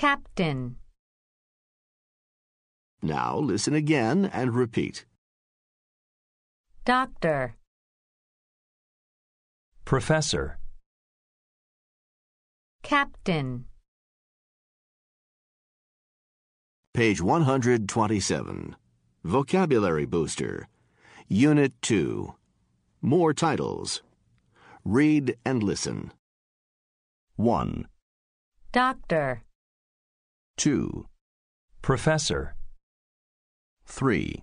Captain. Now listen again and repeat. Doctor. Professor. Captain. Page 127. Vocabulary Booster. Unit 2. More titles. Read and listen. 1, Doctor. 2, Professor. 3,